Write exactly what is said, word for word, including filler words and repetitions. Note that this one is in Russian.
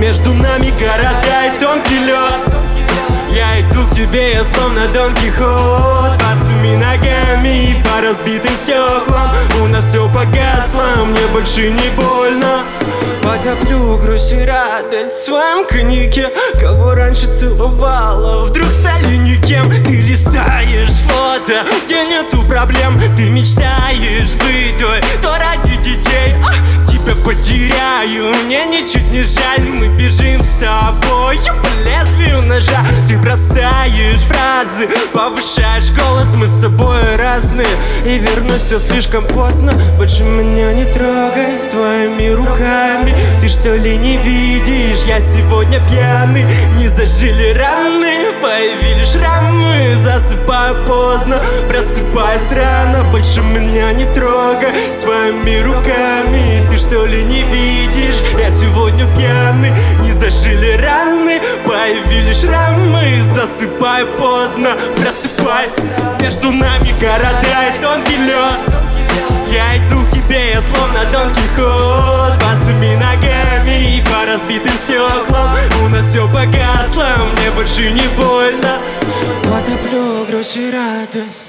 Между нами города и тонкий лед. Я иду к тебе, я словно Дон Кихот, босыми ногами и по разбитым стеклам. У нас все погасло, мне больше не больно. Потоплю грусть и радость в своем коньяке. Кого раньше целовала, вдруг стали никем. Ты листаешь фото, где нету проблем. Ты мечтаешь быть той, то ради детей. а, Тебя потеряю, мне ничуть не жаль. Мы бежим с тобой по лезвию ножа. Ты бросаешь фразы, повышаешь голос. Мы с тобой разные, и вернусь все слишком поздно. Больше меня не трогай своими руками. Ты что ли не видишь, я сегодня пьяный. Не зажили раны, появились шрамы. Засыпаю поздно, просыпаюсь рано. Больше меня не трогай своими руками. Ты что ли не видишь, я сегодня пьяный. Не зажили раны, появились шрамы. Засыпаю поздно, просыпаюсь. Между нами города и тонкий лед. Я иду к тебе, я словно Дон Кихот, босыми ногами и по разбитым стеклам. У нас все погасло, мне больше не больно. Потоплю грусть и радость